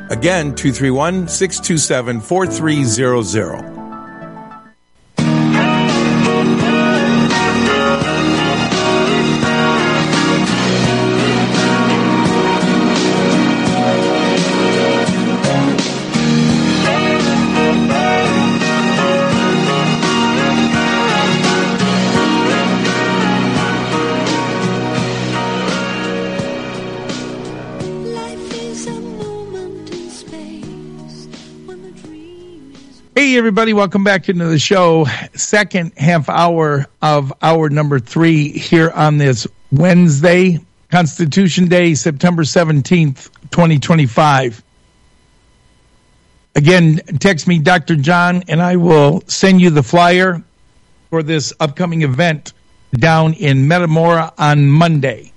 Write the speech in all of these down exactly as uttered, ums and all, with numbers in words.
Again, two three one, six two seven, four three zero zero. Hey, everybody, welcome back into the show. Second half hour of hour number three here on this Wednesday, Constitution Day, September seventeenth, twenty twenty-five. Again, text me, Doctor John, and I will send you the flyer for this upcoming event down in Metamora on Monday.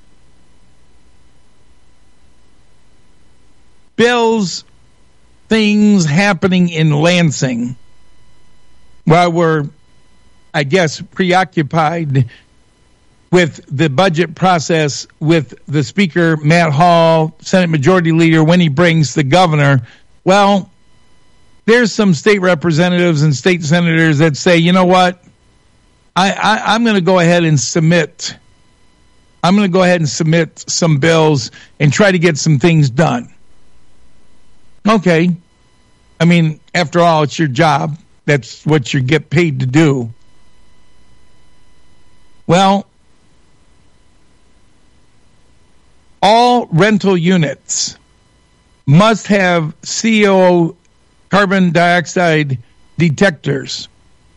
Bills, things happening in Lansing while we're, I guess, preoccupied with the budget process with the Speaker, Matt Hall, Senate Majority Leader, when he brings the governor. Well, there's some state representatives and state senators that say, you know what, I, I, I'm going to go ahead and submit. I'm going to go ahead and submit some bills and try to get some things done. Okay. I mean, after all, it's your job. That's what you get paid to do. Well, all rental units must have C O carbon dioxide detectors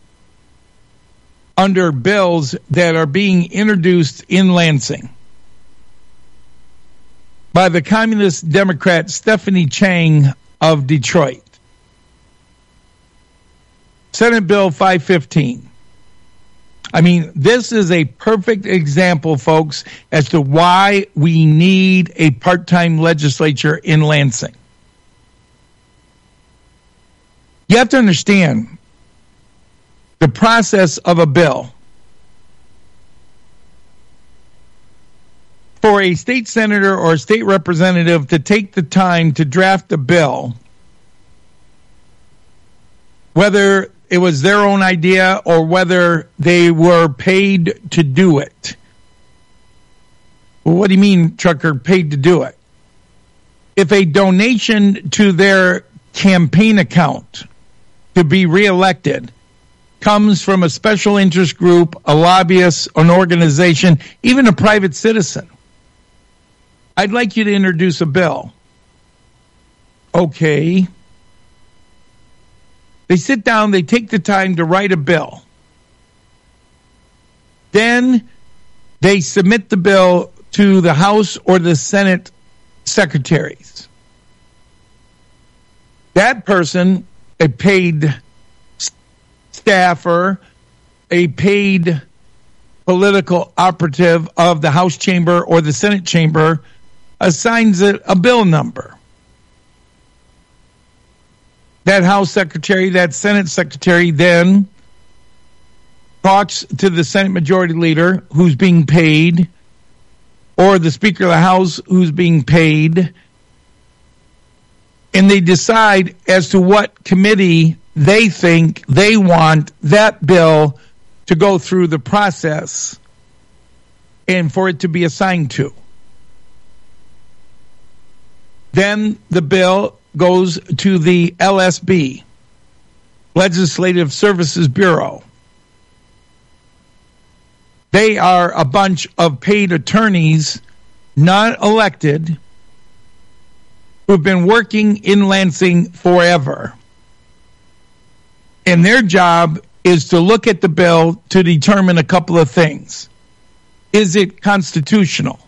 under bills that are being introduced in Lansing by the Communist Democrat Stephanie Chang of Detroit. Senate Bill five fifteen. I mean, this is a perfect example, folks, as to why we need a part-time legislature in Lansing. You have to understand the process of a bill. For a state senator or a state representative to take the time to draft a bill, whether it was their own idea or whether they were paid to do it. Well, what do you mean, Trucker, paid to do it? If a donation to their campaign account to be reelected comes from a special interest group, a lobbyist, an organization, even a private citizen, I'd like you to introduce a bill. Okay. They sit down, they take the time to write a bill. Then they submit the bill to the House or the Senate secretaries. That person, a paid staffer, a paid political operative of the House chamber or the Senate chamber, assigns it a bill number. That House secretary, that Senate secretary then talks to the Senate Majority Leader who's being paid, or the Speaker of the House who's being paid, and they decide as to what committee they think they want that bill to go through the process and for it to be assigned to. Then the bill goes to the L S B, Legislative Services Bureau. They are a bunch of paid attorneys, not elected, who've been working in Lansing forever. And their job is to look at the bill to determine a couple of things. Is it constitutional?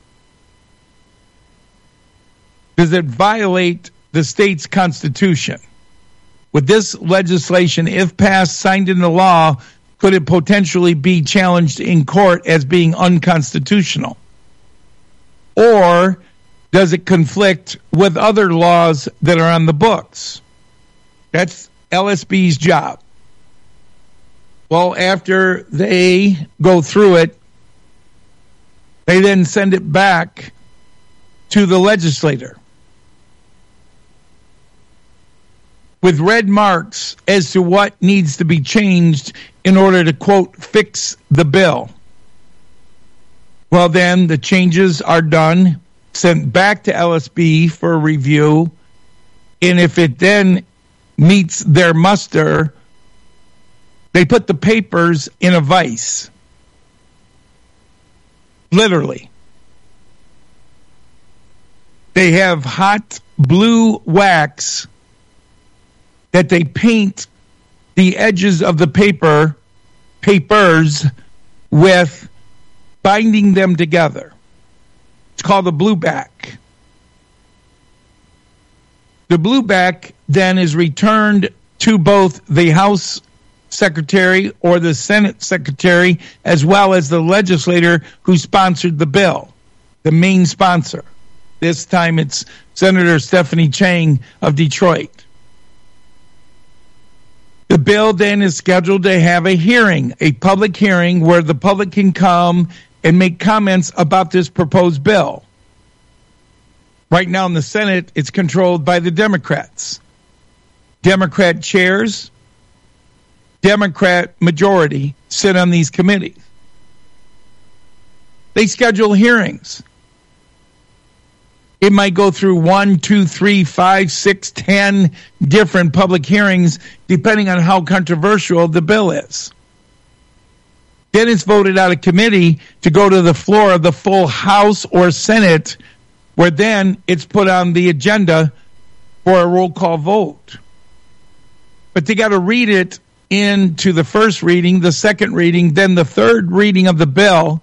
Does it violate the state's constitution? With this legislation, if passed, signed into law, could it potentially be challenged in court as being unconstitutional? Or does it conflict with other laws that are on the books? That's L S B's job. Well, after they go through it, they then send it back to the legislator. with red marks as to what needs to be changed in order to, quote, fix the bill. Well, then the changes are done, sent back to L S B for review, and if it then meets their muster, they put the papers in a vise. Literally. They have hot blue wax that they paint the edges of the paper papers with, binding them together. It's called the blue back. The blue back then is returned to both the House Secretary or the Senate Secretary, as well as the legislator who sponsored the bill, the main sponsor. This time it's Senator Stephanie Chang of Detroit. The bill then is scheduled to have a hearing, a public hearing where the public can come and make comments about this proposed bill. Right now in the Senate, it's controlled by the Democrats. Democrat chairs, Democrat majority sit on these committees. They schedule hearings. It might go through one, two, three, five, six, ten different public hearings, depending on how controversial the bill is. Then it's voted out of committee to go to the floor of the full House or Senate, where then it's put on the agenda for a roll call vote. But they got to read it into the first reading, the second reading, then the third reading of the bill,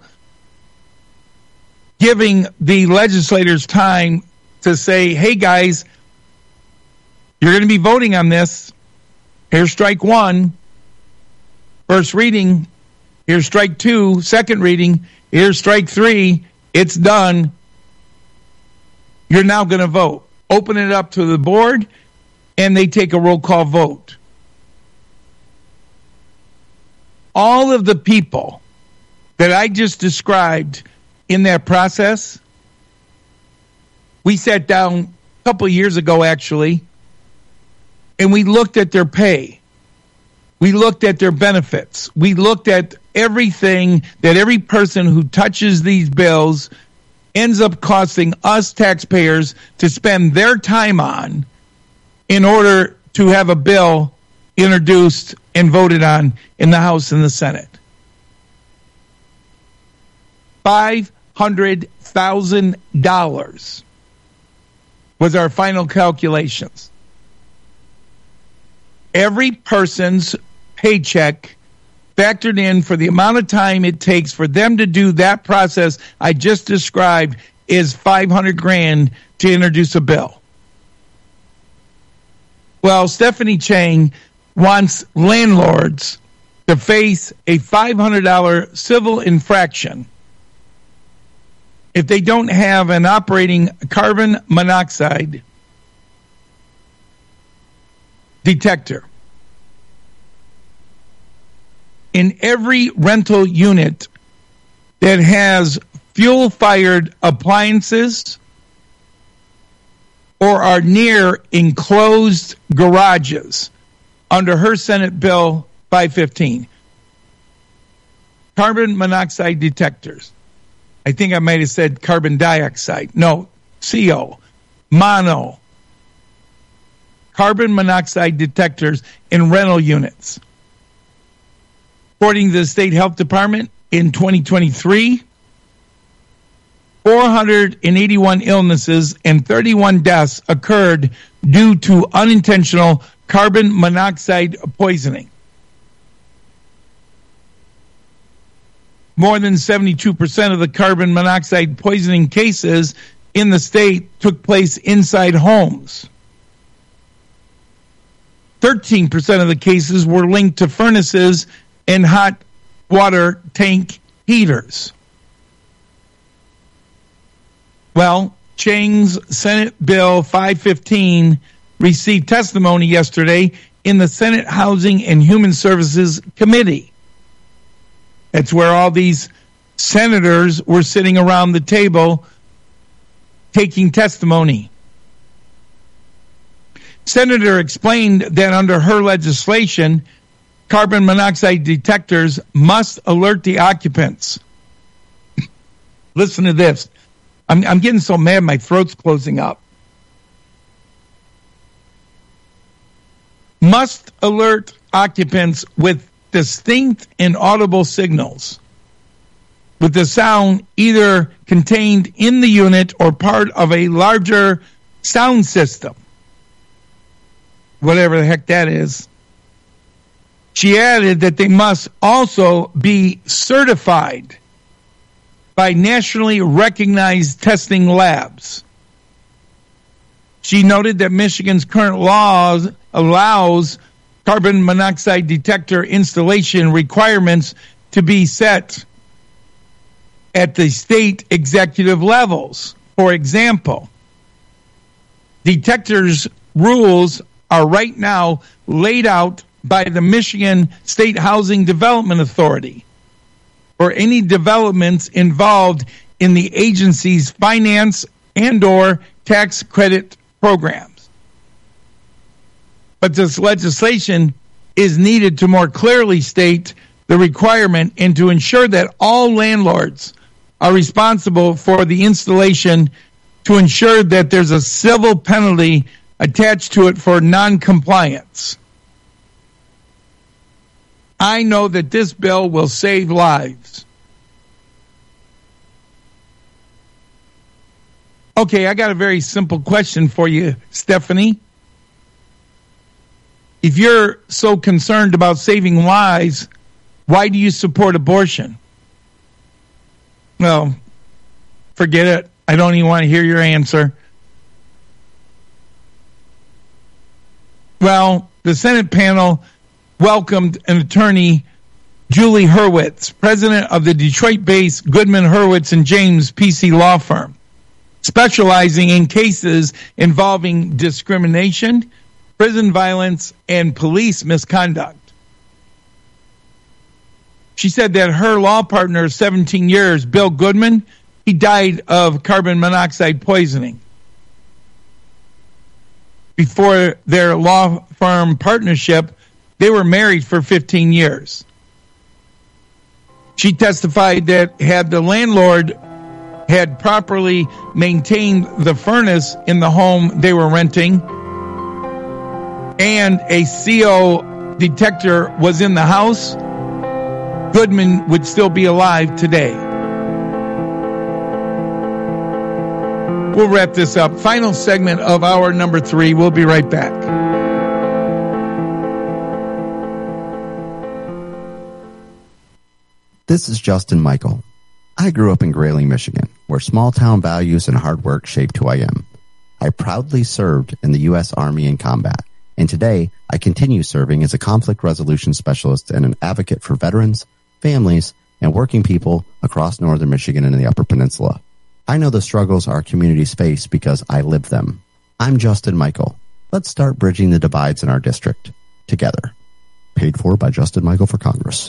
giving the legislators time to say, hey guys, you're going to be voting on this. Here's strike one, first reading. Here's strike two, second reading. Here's strike three. It's done. You're now going to vote. Open it up to the board, and they take a roll call vote. All of the people that I just described in that process, we sat down a couple of years ago, actually, and we looked at their pay. We looked at their benefits. We looked at everything that every person who touches these bills ends up costing us taxpayers to spend their time on in order to have a bill introduced and voted on in the House and the Senate. Five hundred thousand dollars was our final calculations. Every person's paycheck factored in for the amount of time it takes for them to do that process I just described is five hundred grand to introduce a bill. Well, Stephanie Chang wants landlords to face a five hundred dollars civil infraction if they don't have an operating carbon monoxide detector. In every rental unit that has fuel-fired appliances or are near enclosed garages under her Senate Bill five fifteen. Carbon monoxide detectors. I think I might have said carbon dioxide. No, C O. Mono. Carbon monoxide detectors in rental units. According to the State Health Department, in twenty twenty-three, four hundred eighty-one illnesses and thirty-one deaths occurred due to unintentional carbon monoxide poisoning. More than seventy-two percent of the carbon monoxide poisoning cases in the state took place inside homes. thirteen percent of the cases were linked to furnaces and hot water tank heaters. Well, Chang's Senate Bill five fifteen received testimony yesterday in the Senate Housing and Human Services Committee. That's where all these senators were sitting around the table taking testimony. Senator explained that under her legislation, carbon monoxide detectors must alert the occupants. Listen to this. I'm, I'm getting so mad my throat's closing up. Must alert occupants with distinct and audible signals, with the sound either contained in the unit or part of a larger sound system, whatever the heck that is. She added that they must also be certified by nationally recognized testing labs. She noted that Michigan's current laws allows carbon monoxide detector installation requirements to be set at the state executive levels. For example, detectors rules are right now laid out by the Michigan State Housing Development Authority for any developments involved in the agency's finance and or tax credit programs. But this legislation is needed to more clearly state the requirement and to ensure that all landlords are responsible for the installation, to ensure that there's a civil penalty attached to it for non-compliance. I know that this bill will save lives. Okay, I got a very simple question for you, Stephanie. If you're so concerned about saving lives, why do you support abortion? Well, forget it. I don't even want to hear your answer. Well, the Senate panel welcomed an attorney, Julie Hurwitz, president of the Detroit-based Goodman, Hurwitz, and James P C law firm, specializing in cases involving discrimination, prison violence, and police misconduct. She said that her law partner of seventeen years, Bill Goodman, he died of carbon monoxide poisoning. Before their law firm partnership, they were married for fifteen years. She testified that had the landlord had properly maintained the furnace in the home they were renting and a C O detector was in the house, Goodman would still be alive today. We'll wrap this up. Final segment of hour number three. We'll be right back. This is Justin Michael. I grew up in Grayling, Michigan, where small-town values and hard work shaped who I am. I proudly served in the U S Army in combat, and today I continue serving as a conflict resolution specialist and an advocate for veterans, families, and working people across northern Michigan and the Upper Peninsula. I know the struggles our communities face because I live them. I'm Justin Michael. Let's start bridging the divides in our district together. Paid for by Justin Michael for Congress.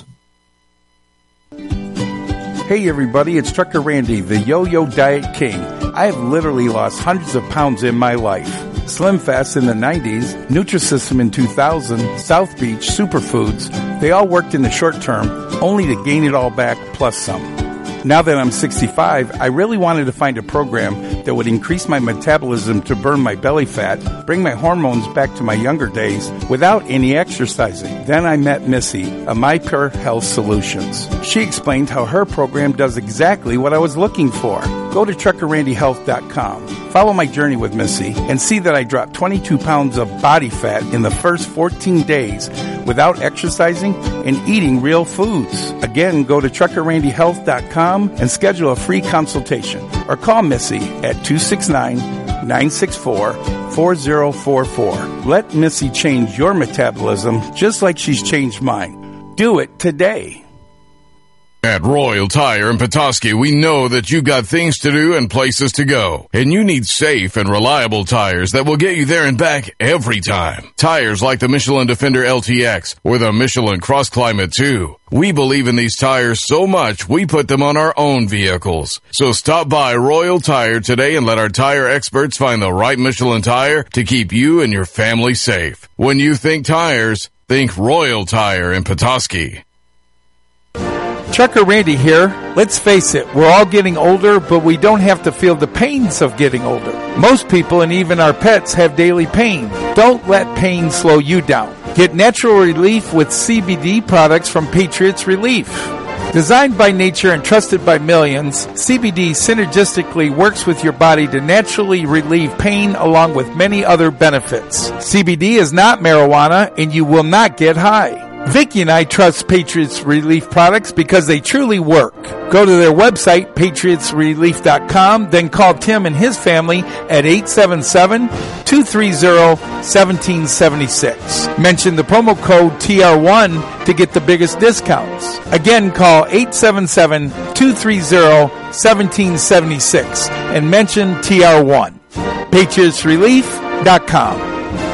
Hey everybody, it's Trucker Randy, the Yo-Yo Diet King. I have literally lost hundreds of pounds in my life. Slim Fast in the nineties, Nutrisystem in two thousand, South Beach, Superfoods, they all worked in the short term, only to gain it all back plus some. Now that I'm sixty-five, I really wanted to find a program that would increase my metabolism to burn my belly fat, bring my hormones back to my younger days without any exercising. Then I met Missy of My Pure Health Solutions. She explained how her program does exactly what I was looking for. Go to trucker randy health dot com. Follow my journey with Missy and see that I dropped twenty-two pounds of body fat in the first fourteen days without exercising and eating real foods. Again, go to trucker randy health dot com and schedule a free consultation or call Missy at two six nine, nine six four, four zero four four. Let Missy change your metabolism just like she's changed mine. Do it today. At Royal Tire in Petoskey, we know that you got things to do and places to go, and you need safe and reliable tires that will get you there and back every time. Tires like the Michelin Defender L T X or the Michelin Cross Climate two. We believe in these tires so much, we put them on our own vehicles. So stop by Royal Tire today and let our tire experts find the right Michelin tire to keep you and your family safe. When you think tires, think Royal Tire in Petoskey. Trucker Randy here. Let's face it, we're all getting older, but we don't have to feel the pains of getting older. Most people and even our pets have daily pain. Don't let pain slow you down. Get natural relief with C B D products from Patriots Relief. Designed by nature and trusted by millions, C B D synergistically works with your body to naturally relieve pain along with many other benefits. C B D is not marijuana and you will not get high. Vicki and I trust Patriots Relief products because they truly work. Go to their website, patriots relief dot com, then call Tim and his family at eight seven seven, two three zero, one seven seven six. Mention the promo code T R one to get the biggest discounts. Again, call eight seven seven, two three zero, one seven seven six and mention T R one. patriots relief dot com.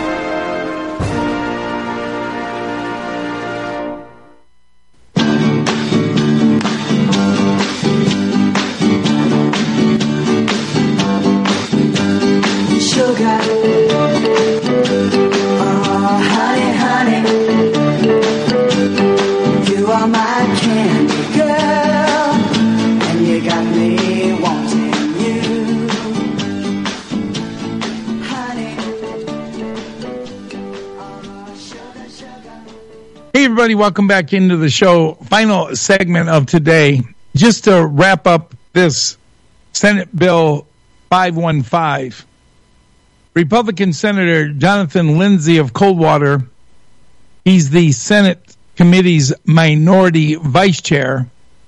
Hey, everybody, welcome back into the show. Final segment of today. Just to wrap up this Senate Bill five one five, Republican Senator Jonathan Lindsay of Coldwater, he's the Senate Committee's minority vice chair,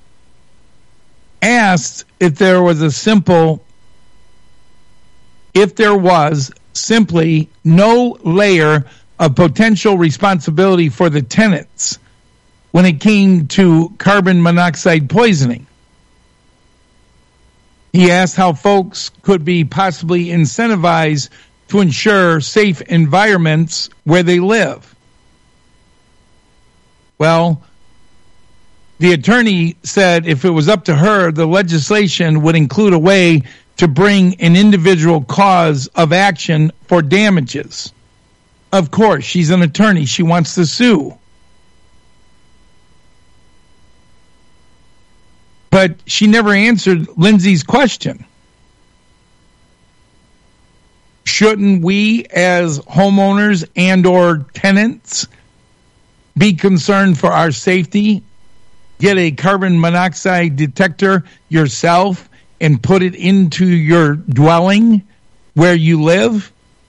asked if there was a simple, if there was simply no layer of potential responsibility for the tenants when it came to carbon monoxide poisoning. He asked how folks could be possibly incentivized to ensure safe environments where they live. Well, the attorney said if it was up to her, the legislation would include a way to bring an individual cause of action for damages. Of course, she's an attorney. She wants to sue. But she never answered Lindsay's question. Shouldn't we as homeowners and or tenants be concerned for our safety? Get a carbon monoxide detector yourself and put it into your dwelling where you live?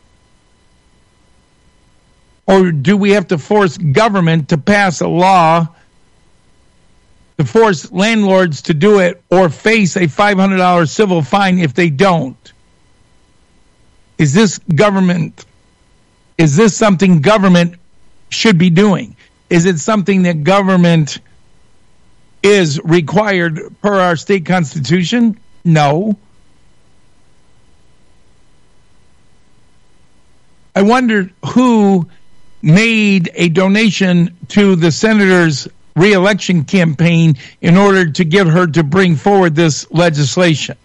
Or do we have to force government to pass a law to force landlords to do it or face a five hundred dollars civil fine if they don't? Is this government, is this something government should be doing? Is it something that government is required per our state constitution? No. I wondered who made a donation to the senator's re-election campaign in order to get her to bring forward this legislation.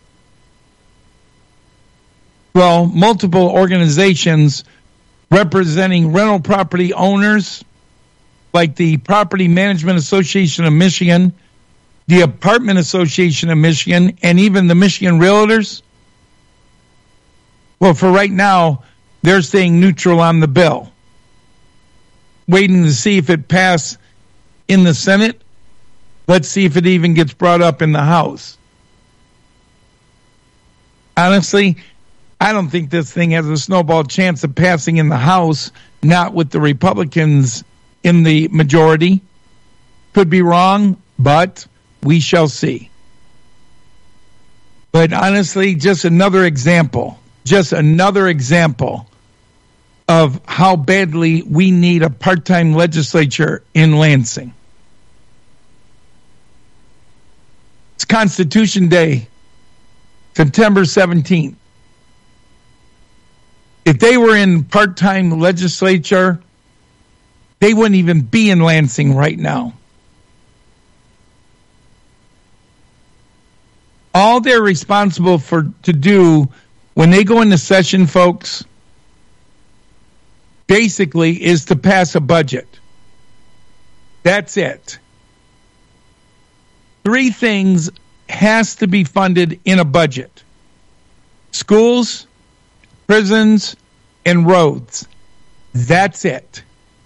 Well, multiple organizations representing rental property owners, like the Property Management Association of Michigan, the Apartment Association of Michigan, and even the Michigan Realtors. Well, for right now, they're staying neutral on the bill, waiting to see if it passes in the Senate. Let's see if it even gets brought up in the House. Honestly, I don't think this thing has a snowball chance of passing in the House, not with the Republicans in the majority. Could be wrong, but we shall see. But honestly, just another example, just another example of how badly we need a part-time legislature in Lansing. It's Constitution Day, September seventeenth. If they were in part-time legislature, they wouldn't even be in Lansing right now. All they're responsible for to do when they go into session, folks, basically is to pass a budget. That's it. Three things has to be funded in a budget: schools, prisons, and roads. That's it.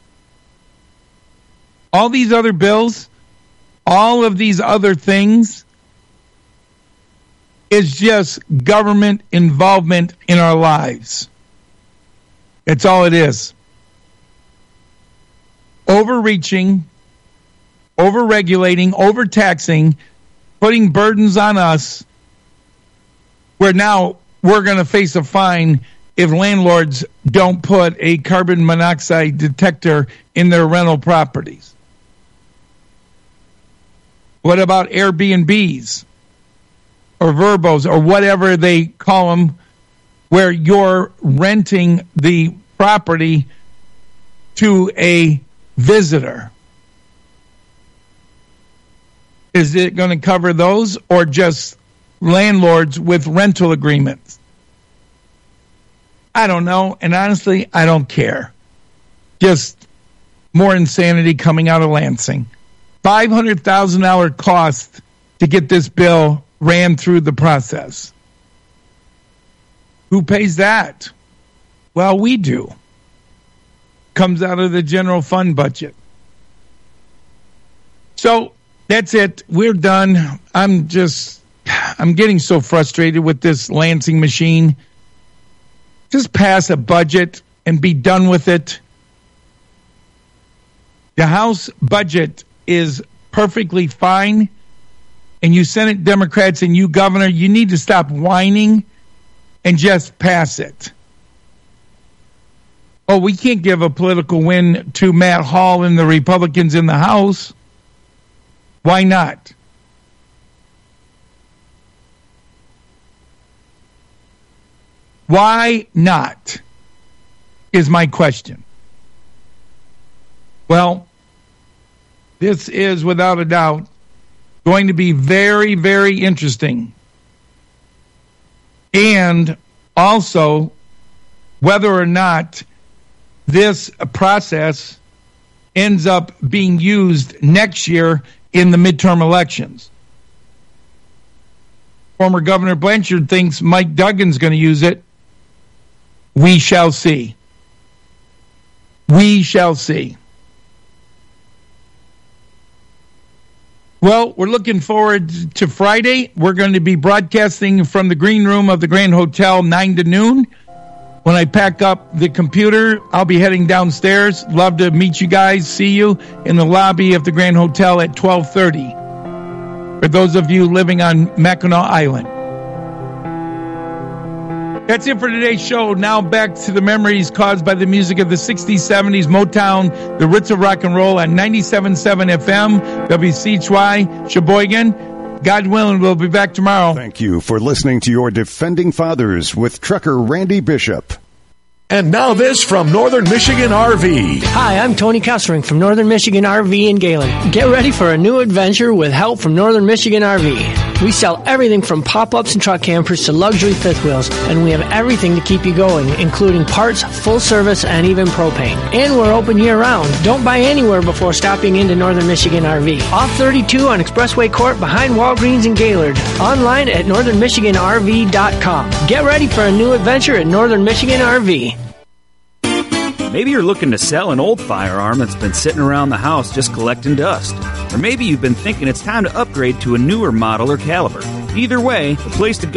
All these other bills, all of these other things, is just government involvement in our lives. That's all it is. Overreaching, overregulating, overtaxing, putting burdens on us, where now we're going to face a fine if landlords don't put a carbon monoxide detector in their rental properties. What about Airbnbs or Verbos or whatever they call them, where you're renting the property to a visitor? Is it going to cover those, or just landlords with rental agreements? I don't know, and honestly, I don't care. Just more insanity coming out of Lansing. five hundred thousand dollars cost to get this bill ran through the process. Who pays that? Well, we do. Comes out of the general fund budget. So that's it. We're done. I'm just, I'm getting so frustrated with this Lansing machine. Just pass a budget and be done with it. The House budget is perfectly fine. And you Senate Democrats and you, Governor, you need to stop whining and just pass it. Oh, we can't give a political win to Matt Hall and the Republicans in the House. Why not? Why not? Is my question. Well, this is without a doubt going to be very, very interesting. And also, whether or not this process ends up being used next year in the midterm elections. Former Governor Blanchard thinks Mike Duggan's going to use it. We shall see. We shall see. Well, we're looking forward to Friday. We're going to be broadcasting from the green room of the Grand Hotel, nine to noon. When I pack up the computer, I'll be heading downstairs. Love to meet you guys, see you in the lobby of the Grand Hotel at twelve thirty. For those of you living on Mackinac Island. That's it for today's show. Now back to the memories caused by the music of the sixties, seventies, Motown, the Ritz of rock and roll on ninety-seven point seven F M, W C H Y, Sheboygan. God willing, we'll be back tomorrow. Thank you for listening to your Defending Fathers with trucker Randy Bishop. And now this from Northern Michigan R V. Hi, I'm Tony Kessering from Northern Michigan R V in Galen. Get ready for a new adventure with help from Northern Michigan R V. We sell everything from pop-ups and truck campers to luxury fifth wheels, and we have everything to keep you going, including parts, full service, and even propane. And we're open year-round. Don't buy anywhere before stopping into Northern Michigan R V. Off thirty-two on Expressway Court behind Walgreens in Gaylord. Online at northern michigan r v dot com. Get ready for a new adventure at Northern Michigan R V. Maybe you're looking to sell an old firearm that's been sitting around the house just collecting dust. Or maybe you've been thinking it's time to upgrade to a newer model or caliber. Either way, the place to go